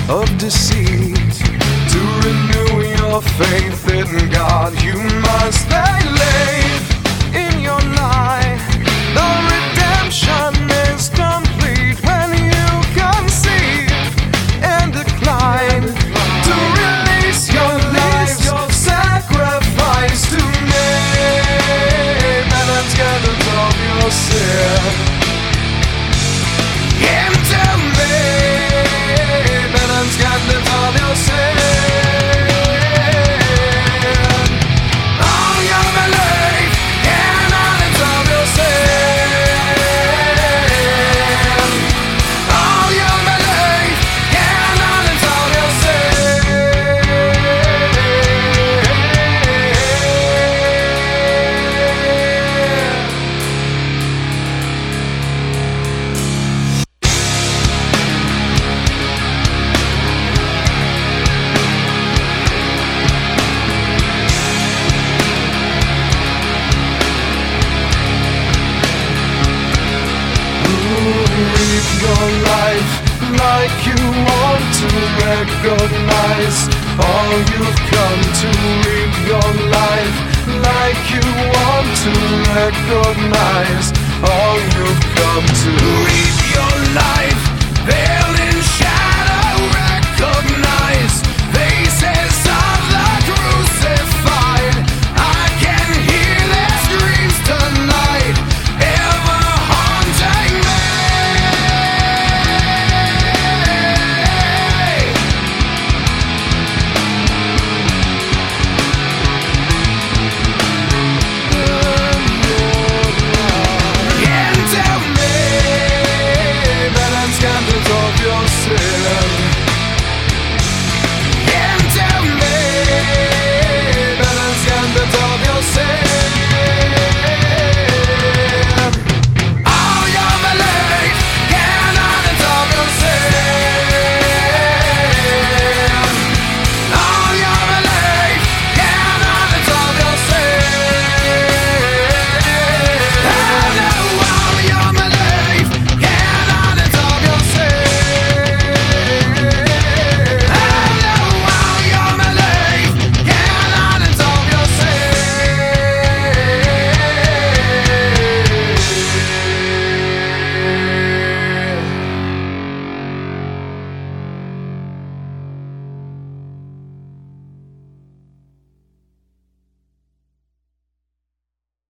of deceit. To renew your faith in God, you must believe in your lie. The redemption is complete when you conceive and decline to release your life's sacrifice to me. Penance gathers of your sin into me. Penance gathers of your sin. All your belief in penance of your sin. All your belief in penance of your Live your life like you want to recognize all you've come to. Live your life like you want to recognize